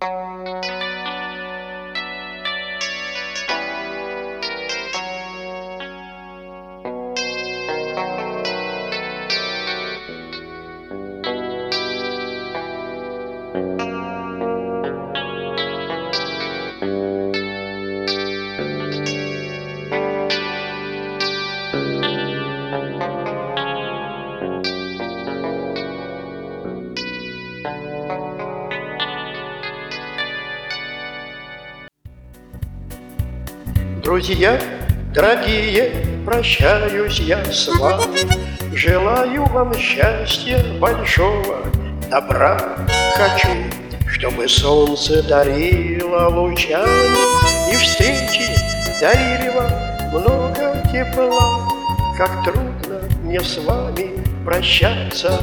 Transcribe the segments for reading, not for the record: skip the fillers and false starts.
Друзья, дорогие, прощаюсь я с вами. Желаю вам счастья, большого добра. Хочу, чтобы солнце дарило лучами, и встречи дарили вам много тепла. Как трудно мне с вами прощаться,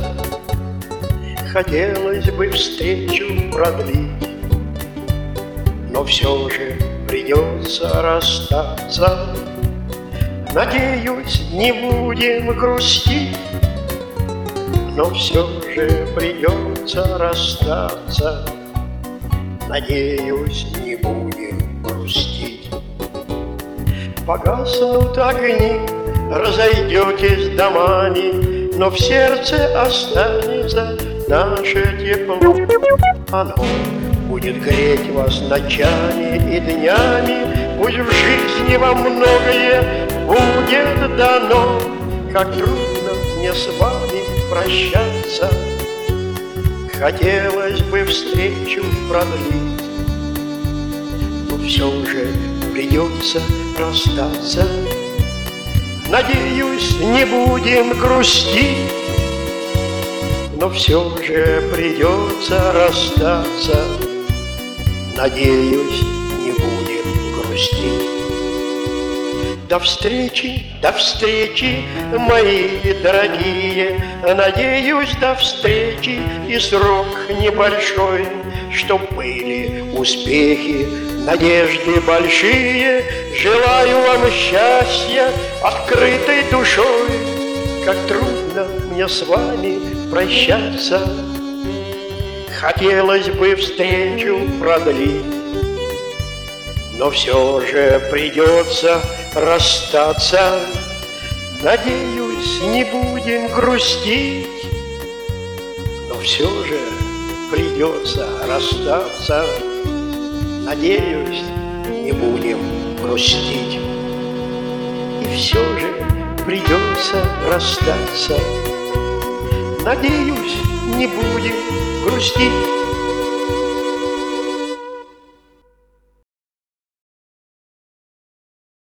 хотелось бы встречу продлить, но все же придется расстаться. Надеюсь, не будем грустить, но все же придется расстаться. Надеюсь, не будем грустить. Погаснут огни, разойдетесь домами, но в сердце останется наше тепло. Оно будет греть вас ночами и днями. Пусть в жизни вам многое будет дано. Как трудно мне с вами прощаться, хотелось бы встречу продлить, но все же придется расстаться. Надеюсь, не будем грустить, но все же придется расстаться. Надеюсь, не будем грустить. До встречи, мои дорогие. Надеюсь, до встречи, и срок небольшой, чтоб были успехи, надежды большие. Желаю вам счастья открытой душой. Как трудно мне с вами прощаться, хотелось бы встречу продлить, но все же придется расстаться. Надеюсь, не будем грустить, но все же придется расстаться. Надеюсь, не будем грустить, и все же придется расстаться. Надеюсь, не будем грустить.